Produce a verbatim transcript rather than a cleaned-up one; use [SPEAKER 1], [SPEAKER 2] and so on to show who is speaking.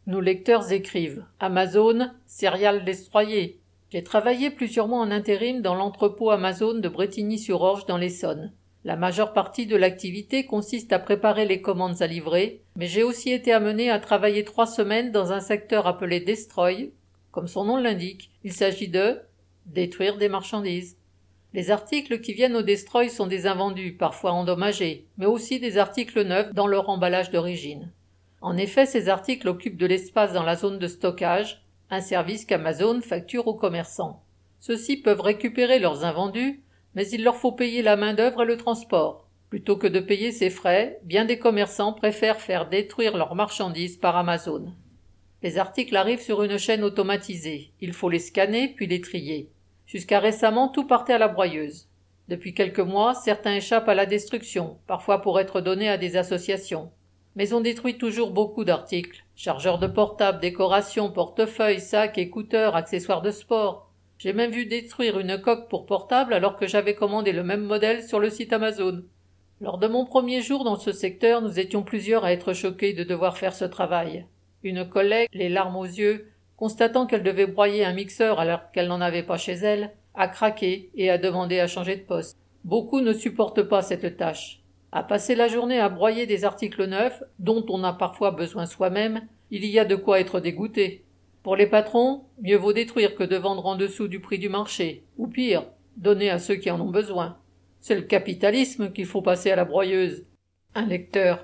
[SPEAKER 1] Nos lecteurs écrivent « Amazon, céréales destroyées ». J'ai travaillé plusieurs mois en intérim dans l'entrepôt Amazon de Brétigny-sur-Orge dans l'Essonne. La majeure partie de l'activité consiste à préparer les commandes à livrer, mais j'ai aussi été amené à travailler trois semaines dans un secteur appelé Destroy. Comme son nom l'indique, il s'agit de détruire des marchandises. Les articles qui viennent au Destroy sont des invendus, parfois endommagés, mais aussi des articles neufs dans leur emballage d'origine. En effet, ces articles occupent de l'espace dans la zone de stockage, un service qu'Amazon facture aux commerçants. Ceux-ci peuvent récupérer leurs invendus, mais il leur faut payer la main-d'œuvre et le transport. Plutôt que de payer ces frais, bien des commerçants préfèrent faire détruire leurs marchandises par Amazon. Les articles arrivent sur une chaîne automatisée. Il faut les scanner puis les trier. Jusqu'à récemment, tout partait à la broyeuse. Depuis quelques mois, certains échappent à la destruction, parfois pour être donnés à des associations. Mais on détruit toujours beaucoup d'articles. Chargeurs de portable, décorations, portefeuilles, sacs, écouteurs, accessoires de sport. J'ai même vu détruire une coque pour portable alors que j'avais commandé le même modèle sur le site Amazon. Lors de mon premier jour dans ce secteur, nous étions plusieurs à être choqués de devoir faire ce travail. Une collègue, les larmes aux yeux, constatant qu'elle devait broyer un mixeur alors qu'elle n'en avait pas chez elle, a craqué et a demandé à changer de poste. Beaucoup ne supportent pas cette tâche. À passer la journée à broyer des articles neufs, dont on a parfois besoin soi-même, il y a de quoi être dégoûté. Pour les patrons, mieux vaut détruire que de vendre en dessous du prix du marché, ou pire, donner à ceux qui en ont besoin. C'est le capitalisme qu'il faut passer à la broyeuse. Un lecteur.